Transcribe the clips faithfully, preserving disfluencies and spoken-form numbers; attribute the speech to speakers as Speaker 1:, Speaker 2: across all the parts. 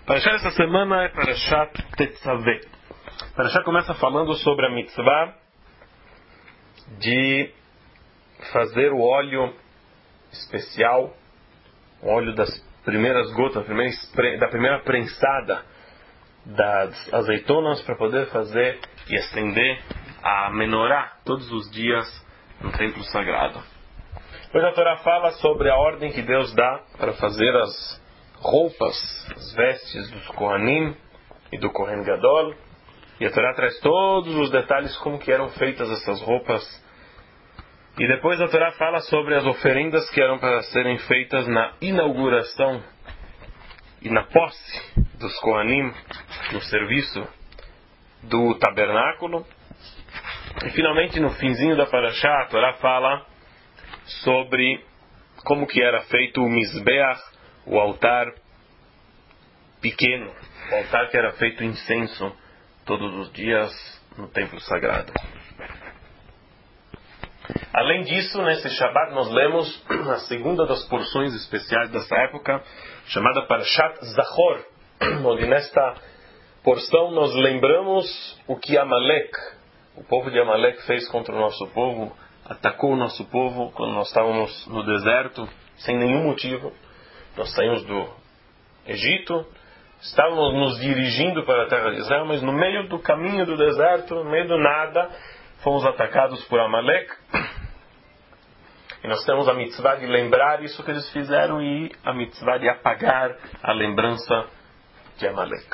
Speaker 1: Parashá essa semana é Parashat Tetzaveh. Parashá começa falando sobre a mitzvah de fazer o óleo especial, o óleo das primeiras gotas, da primeira prensada das azeitonas, para poder fazer e estender a menorá todos os dias no templo sagrado. Hoje a Torá fala sobre a ordem que Deus dá para fazer as roupas, as vestes dos Kohanim e do Kohen Gadol. E a Torá traz todos os detalhes como que eram feitas essas roupas. E depois a Torá fala sobre as oferendas que eram para serem feitas na inauguração e na posse dos Kohanim, no serviço do tabernáculo. E finalmente no finzinho da Parashá a Torá fala sobre como que era feito o Mizbeach, o altar pequeno, o altar que era feito incenso todos os dias no templo sagrado. Além disso, nesse Shabbat nós lemos a segunda das porções especiais dessa época, chamada Parashat Zachor, onde nesta porção nós lembramos o que Amalek, o povo de Amalek, fez contra o nosso povo, atacou o nosso povo quando nós estávamos no deserto, sem nenhum motivo. Nós saímos do Egito, estávamos nos dirigindo para a terra de Israel, mas no meio do caminho do deserto, no meio do nada, fomos atacados por Amalek. E nós temos a mitzvah de lembrar isso que eles fizeram e a mitzvah de apagar a lembrança de Amalek.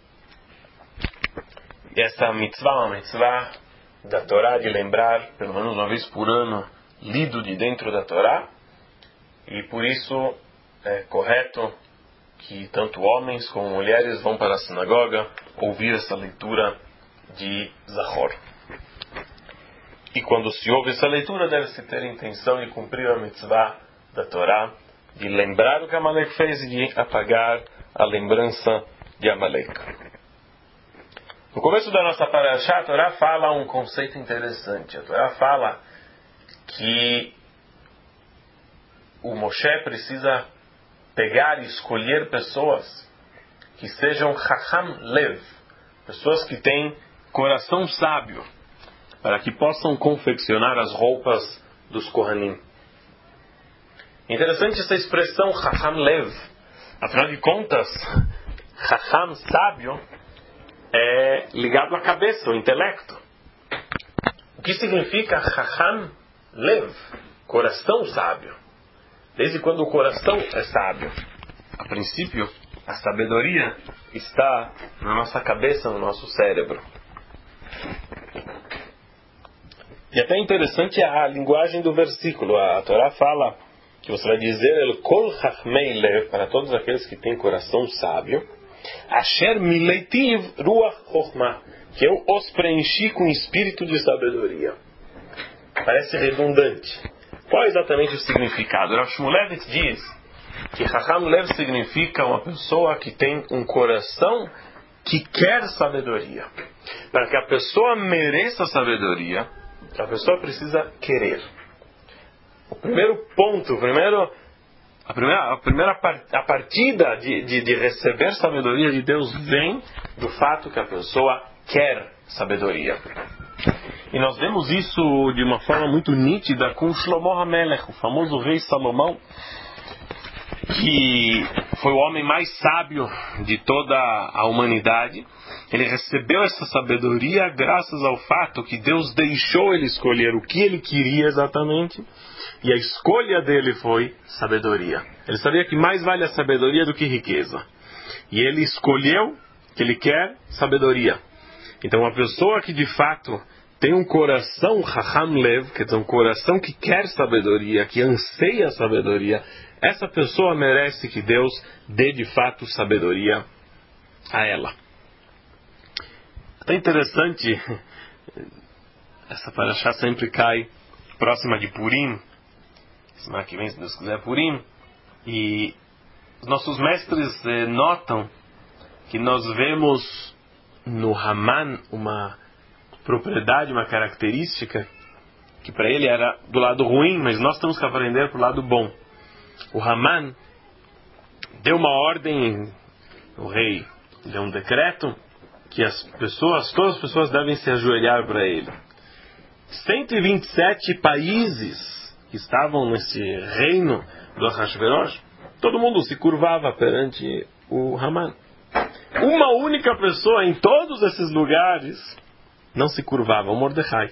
Speaker 1: E essa mitzvah é uma mitzvah da Torá de lembrar, pelo menos uma vez por ano, lido de dentro da Torá. E por isso é correto que tanto homens como mulheres vão para a sinagoga ouvir essa leitura de Zachor. E quando se ouve essa leitura, deve-se ter a intenção de cumprir a mitzvah da Torá, de lembrar o que Amalek fez e de apagar a lembrança de Amalek. No começo da nossa parashá, a Torá fala um conceito interessante. A Torá fala que o Moshe precisa pegar e escolher pessoas que sejam Chacham Lev, pessoas que têm coração sábio, para que possam confeccionar as roupas dos Kohanim. Interessante essa expressão Chacham Lev. Afinal de contas, Chacham, sábio, é ligado à cabeça, ao intelecto. O que significa Chacham Lev? Coração sábio. Desde quando o coração é sábio? A princípio, a sabedoria está na nossa cabeça, no nosso cérebro. E até interessante a linguagem do versículo. A Torá fala que você vai dizer El Kol Chachmei Lev, para todos aqueles que têm coração sábio, Asher Mileitiv Ruach Chochmah, que eu os preenchi com espírito de sabedoria. Parece redundante. Qual é exatamente o significado? Rav Shmulevitz diz que Chacham Lev significa uma pessoa que tem um coração que quer sabedoria. Para que a pessoa mereça sabedoria, a pessoa precisa querer. O primeiro ponto, o primeiro, a primeira, a primeira a partida de, de, de receber sabedoria de Deus vem do fato que a pessoa quer sabedoria. E nós vemos isso de uma forma muito nítida com Shlomo HaMelech, o famoso rei Salomão, que foi o homem mais sábio de toda a humanidade. Ele recebeu essa sabedoria graças ao fato que Deus deixou ele escolher o que ele queria exatamente, e a escolha dele foi sabedoria. Ele sabia que mais vale a sabedoria do que riqueza, e ele escolheu que ele quer sabedoria. Então uma pessoa que de fato tem um coração Chacham Lev, quer dizer, um coração que quer sabedoria, que anseia sabedoria, essa pessoa merece que Deus dê de fato sabedoria a ela. É interessante, essa parashá sempre cai próxima de Purim, semana que vem, se Deus quiser, Purim, e os nossos mestres eh, notam que nós vemos no Haman uma propriedade, uma característica que para ele era do lado ruim, mas nós temos que aprender para o lado bom. O Haman deu uma ordem o rei deu um decreto que as pessoas, todas as pessoas devem se ajoelhar para ele. cento e vinte e sete países que estavam nesse reino do Ahasverosh, todo mundo se curvava perante o Haman. Uma única pessoa em todos esses lugares não se curvava, o Mordecai.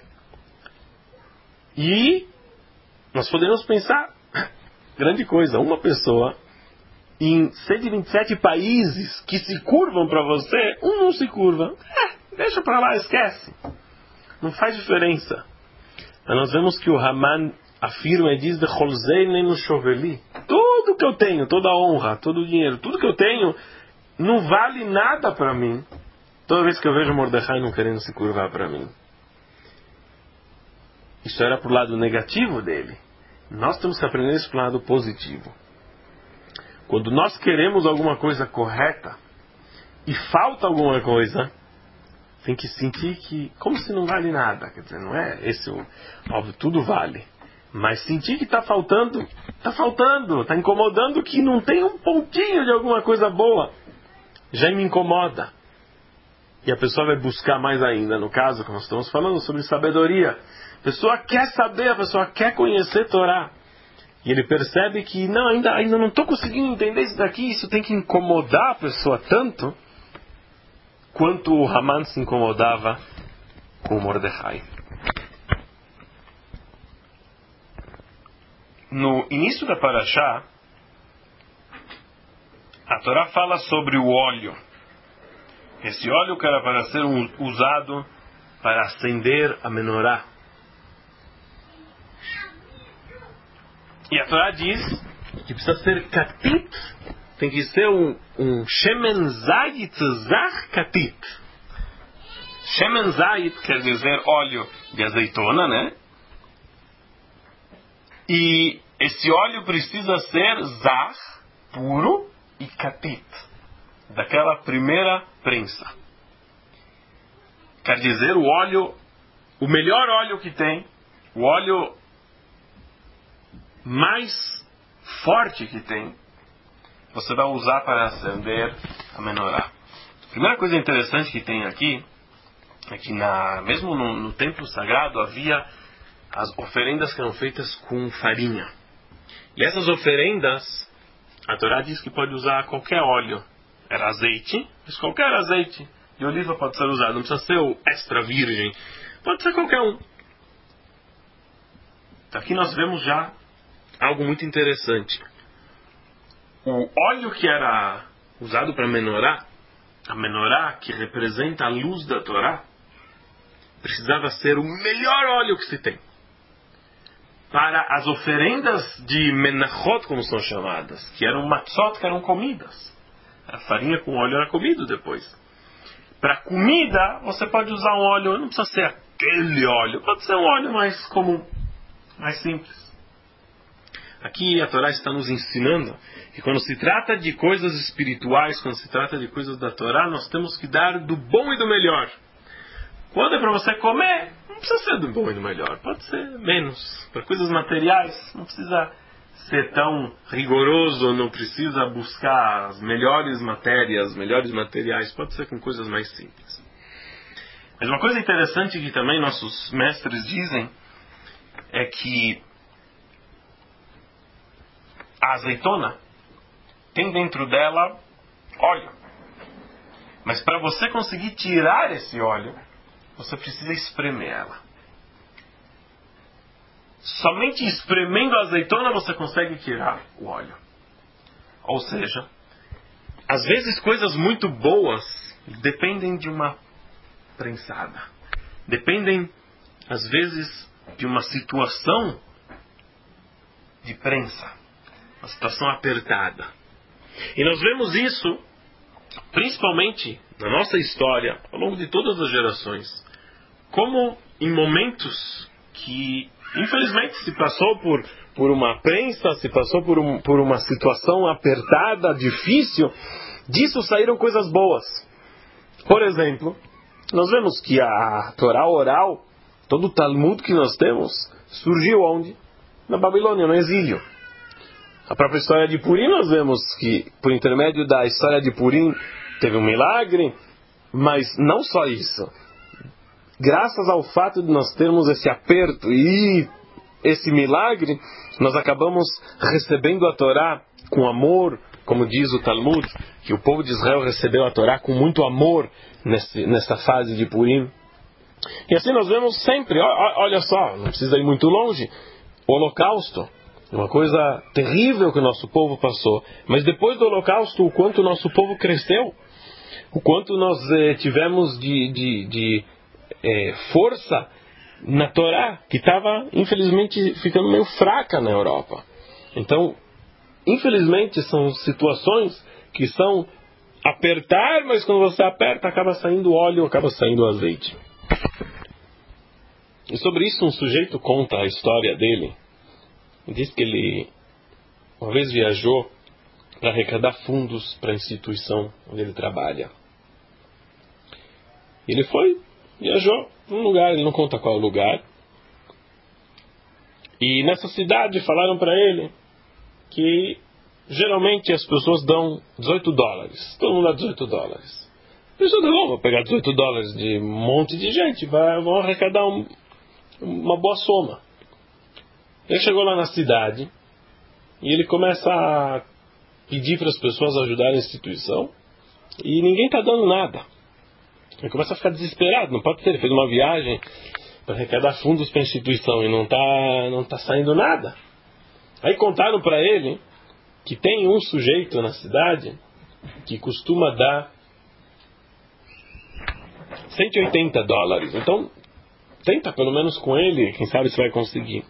Speaker 1: E nós podemos pensar, grande coisa, uma pessoa em cento e vinte e sete países que se curvam para você, um não se curva. É, deixa para lá, esquece. Não faz diferença. Mas nós vemos que o Haman afirma e diz de Cholzei nem no Choveli. Tudo que eu tenho, toda a honra, todo o dinheiro, tudo que eu tenho não vale nada para mim. Toda vez que eu vejo Mordecai não querendo se curvar para mim. Isso era para o lado negativo dele. Nós temos que aprender isso para o lado positivo. Quando nós queremos alguma coisa correta e falta alguma coisa, tem que sentir que, como se não vale nada. Quer dizer, não é esse o... Óbvio, tudo vale. Mas sentir que está faltando, está faltando, está incomodando, que não tem um pontinho de alguma coisa boa, já me incomoda. E a pessoa vai buscar mais ainda. No caso que nós estamos falando sobre sabedoria, a pessoa quer saber, a pessoa quer conhecer Torá. E ele percebe que, não, ainda, ainda não estou conseguindo entender isso daqui, isso tem que incomodar a pessoa tanto quanto o Haman se incomodava com o Mordecai. No início da Parashá, a Torá fala sobre o óleo. Esse óleo que era para ser usado para acender a menorá. E a Torá diz que precisa ser katit, tem que ser um, um shemen zayit zach katit. Shemen zayit quer dizer óleo de azeitona, né? E esse óleo precisa ser zach, puro, e katit, daquela primeira prensa. Quer dizer, o óleo, o melhor óleo que tem, o óleo mais forte que tem, você vai usar para acender a menorá. A primeira coisa interessante que tem aqui é que na, mesmo no, no templo sagrado havia as oferendas que eram feitas com farinha. E essas oferendas, a Torá diz que pode usar qualquer óleo. Era azeite, mas qualquer azeite de oliva pode ser usado. Não precisa ser o extra virgem. Pode ser qualquer um. Aqui nós vemos já algo muito interessante. O óleo que era usado para menorá, a menorá que representa a luz da Torá, precisava ser o melhor óleo que se tem. Para as oferendas de menachot, como são chamadas, que eram matzot, que eram comidas. A farinha com óleo era comido depois. Para comida, você pode usar um óleo, não precisa ser aquele óleo, pode ser um óleo mais comum, mais simples. Aqui a Torá está nos ensinando que quando se trata de coisas espirituais, quando se trata de coisas da Torá, nós temos que dar do bom e do melhor. Quando é para você comer, não precisa ser do bom e do melhor, pode ser menos. Para coisas materiais, não precisa ser tão rigoroso, não precisa buscar as melhores matérias, os melhores materiais, pode ser com coisas mais simples. Mas uma coisa interessante que também nossos mestres dizem é que a azeitona tem dentro dela óleo. Mas para você conseguir tirar esse óleo, você precisa espremer ela. Somente espremendo a azeitona você consegue tirar o óleo. Ou seja, às vezes coisas muito boas dependem de uma prensada. Dependem, às vezes, de uma situação de prensa. Uma situação apertada. E nós vemos isso, principalmente na nossa história, ao longo de todas as gerações, como em momentos que, infelizmente, se passou por, por uma prensa, se passou por, um, por uma situação apertada, difícil, disso saíram coisas boas. Por exemplo, nós vemos que a Torá oral, todo o Talmud que nós temos, surgiu onde? Na Babilônia, no exílio. A própria história de Purim, nós vemos que, por intermédio da história de Purim, teve um milagre, mas não só isso. Graças ao fato de nós termos esse aperto e esse milagre, nós acabamos recebendo a Torá com amor, como diz o Talmud, que o povo de Israel recebeu a Torá com muito amor nesse, nessa fase de Purim. E assim nós vemos sempre, olha só, não precisa ir muito longe, o Holocausto, uma coisa terrível que o nosso povo passou, mas depois do Holocausto, o quanto o nosso povo cresceu, o quanto nós eh, tivemos de, de, de eh, força na Torá, que estava, infelizmente, ficando meio fraca na Europa. Então, infelizmente, são situações que são apertar, mas quando você aperta, acaba saindo óleo, acaba saindo azeite. E sobre isso, um sujeito conta a história dele. Diz que ele, uma vez, viajou para arrecadar fundos para a instituição onde ele trabalha. Ele foi, viajou para um lugar, ele não conta qual lugar. E nessa cidade falaram para ele que geralmente as pessoas dão dezoito dólares. Todo mundo dá dezoito dólares. A pessoa dá, bom, vou pegar dezoito dólares de um monte de gente, vai, vão arrecadar um, uma boa soma. Ele chegou lá na cidade e ele começa a pedir para as pessoas ajudarem a instituição e ninguém está dando nada. Ele começa a ficar desesperado, não pode ter, ele fez uma viagem para arrecadar fundos para a instituição e não está não tá saindo nada. Aí contaram para ele que tem um sujeito na cidade que costuma dar cento e oitenta dólares. Então, tenta pelo menos com ele, quem sabe você vai conseguir.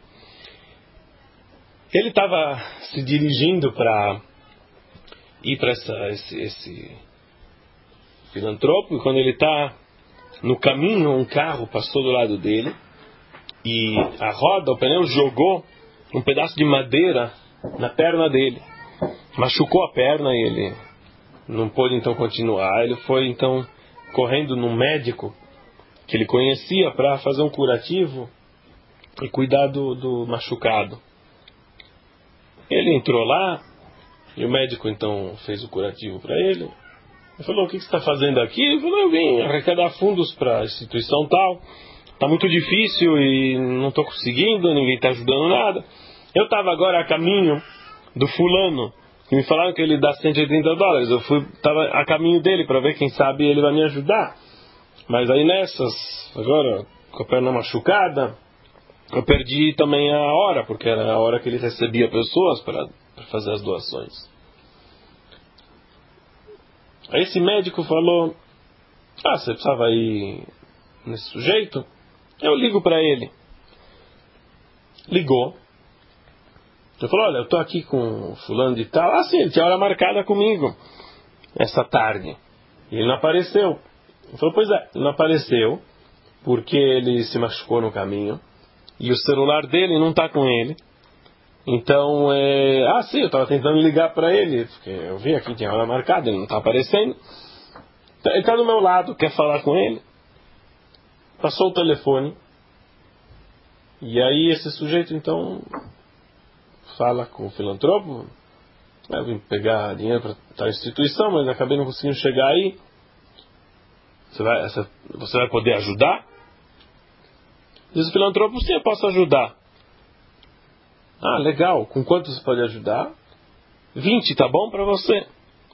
Speaker 1: Ele estava se dirigindo para ir para esse, esse filantropo, e quando ele está no caminho, um carro passou do lado dele e a roda, o pneu, jogou um pedaço de madeira na perna dele. Machucou a perna e ele não pôde então continuar. Ele foi então correndo num médico que ele conhecia para fazer um curativo e cuidar do, do machucado. Ele entrou lá e o médico então fez o curativo para ele. Ele falou: o que você está fazendo aqui? Ele falou: eu vim arrecadar fundos para a instituição tal. Está muito difícil e não estou conseguindo, ninguém está ajudando nada. Eu estava agora a caminho do fulano, que me falaram que ele dá cento e oitenta dólares. Eu fui, estava a caminho dele para ver, quem sabe ele vai me ajudar. Mas aí nessas, agora com a perna machucada, eu perdi também a hora, porque era a hora que ele recebia pessoas para fazer as doações. Aí esse médico falou: ah, você precisava ir nesse sujeito? Eu ligo para ele. Ligou. Ele falou: olha, eu estou aqui com o fulano de tal. Ah, sim, ele tinha hora marcada comigo essa tarde. E ele não apareceu. Ele falou: pois é, ele não apareceu porque ele se machucou no caminho e o celular dele não está com ele. Então, é... ah, sim, eu estava tentando ligar para ele, porque eu vi aqui, tinha hora marcada, ele não está aparecendo. Ele está do meu lado, quer falar com ele? Passou o telefone. E aí esse sujeito, então, fala com o filantropo: eu vim pegar dinheiro para tal instituição, mas acabei não conseguindo chegar aí. Você vai, você vai poder ajudar? Diz o filantropo: sim, eu posso ajudar. Ah, legal. Com quanto você pode ajudar? vinte, tá bom para você?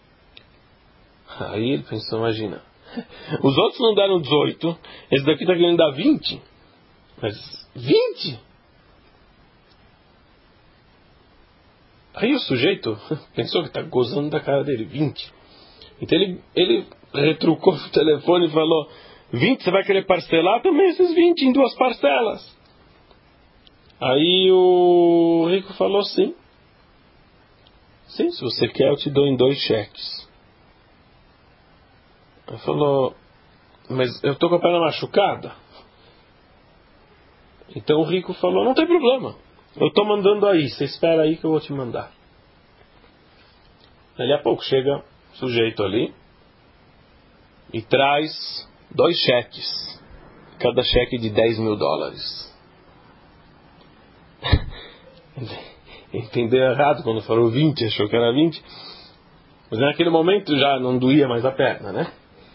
Speaker 1: Aí ele pensou: imagina, os outros não deram dezoito, esse daqui está querendo dar vinte. Mas vinte? Aí o sujeito pensou que está gozando da cara dele. vinte. Então ele, ele retrucou o telefone e falou: vinte, você vai querer parcelar também esses vinte em duas parcelas? Aí o rico falou: sim. Sim, se você quer eu te dou em dois cheques. Ele falou: mas eu estou com a perna machucada. Então o rico falou: não tem problema, eu estou mandando aí, você espera aí que eu vou te mandar. Dali a pouco chega o sujeito ali e traz dois cheques, cada cheque de dez mil dólares. Entendeu errado quando falou vinte, achou que era vinte. Mas naquele momento já não doía mais a perna, né?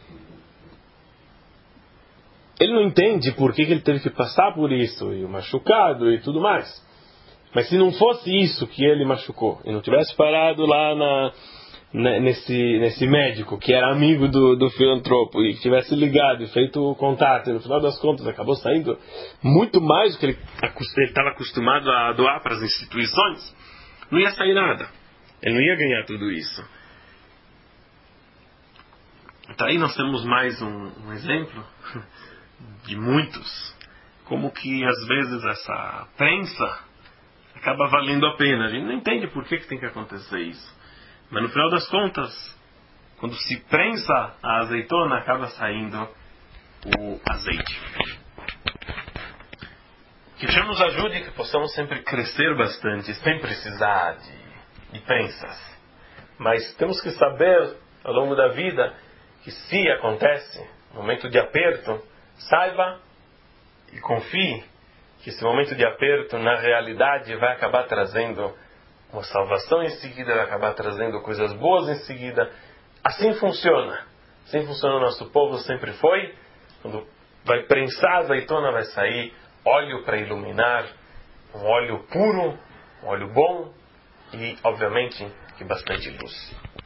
Speaker 1: Ele não entende por que ele teve que passar por isso, e o machucado e tudo mais. Mas se não fosse isso que ele machucou, e não tivesse parado lá na, na, nesse, nesse médico, que era amigo do, do filantropo, e tivesse ligado e feito o contato, e no final das contas acabou saindo muito mais do que ele estava acostumado a doar para as instituições, não ia sair nada. Ele não ia ganhar tudo isso. Então aí nós temos mais um, um exemplo de muitos, como que às vezes essa prensa acaba valendo a pena. A gente não entende por que, que tem que acontecer isso. Mas no final das contas, quando se prensa a azeitona, acaba saindo o azeite. Que Deus nos ajude, que possamos sempre crescer bastante, sem precisar de, de prensas. Mas temos que saber, ao longo da vida, que se acontece momento de aperto, saiba e confie que esse momento de aperto, na realidade, vai acabar trazendo uma salvação em seguida, vai acabar trazendo coisas boas em seguida. Assim funciona. Assim funciona o nosso povo, sempre foi. Quando vai prensar a azeitona, vai sair óleo para iluminar, um óleo puro, um óleo bom e, obviamente, que bastante luz.